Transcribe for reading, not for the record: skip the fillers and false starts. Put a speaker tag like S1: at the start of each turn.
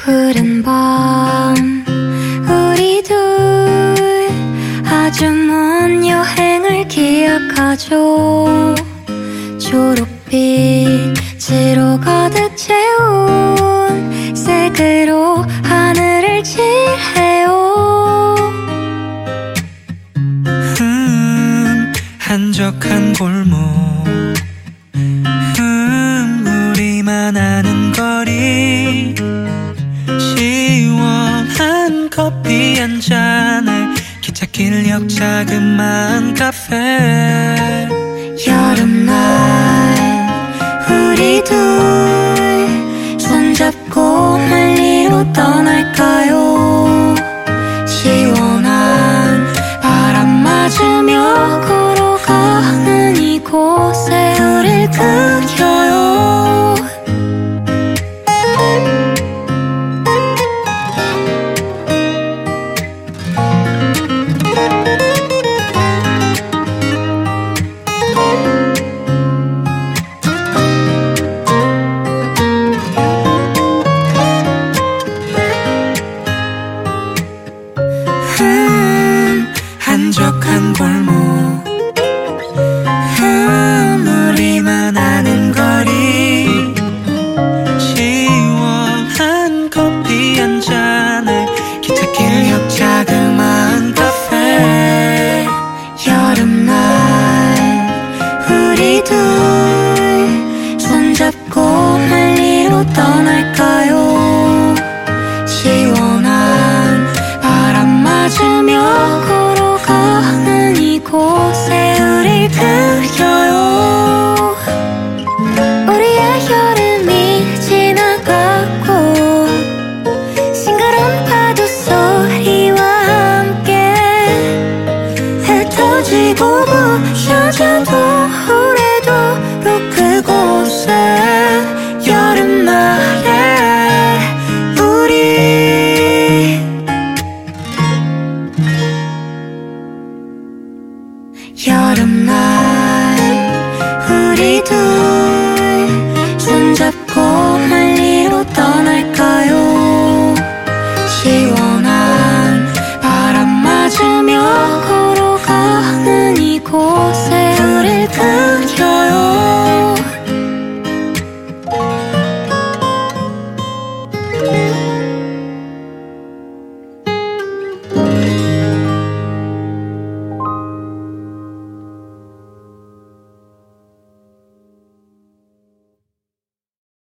S1: 푸른 밤 우리 둘 아주 먼 여행을 기억하죠. 초록빛으로 가득 채운 색으로 하늘을 칠해요.
S2: 한적한 골목 우리만 아는 거리 시원한 커피 한 잔에 기찻길 역 자그마한 카페
S1: 여름날 우리 둘 손잡고 멀리로 떠날까요? 시원한 바람 맞으며 걸어가는 이곳에 우릴 그려요.
S2: 한적한 골목 우리만 아는 거리 시원한 커피 한 잔에 기찻길 역 자그마한 카페
S1: 여름날 우리 둘 손잡고 멀리로 떠날까요? 시원한 바람 맞으며 걸어가는 이곳에 우릴 그려요. 우리의 여름이 지나가고 싱그런 파도 소리와 함께 흩어지고 부셔져도 오래도록 그곳에 여름날에 우리 여름날 우리 둘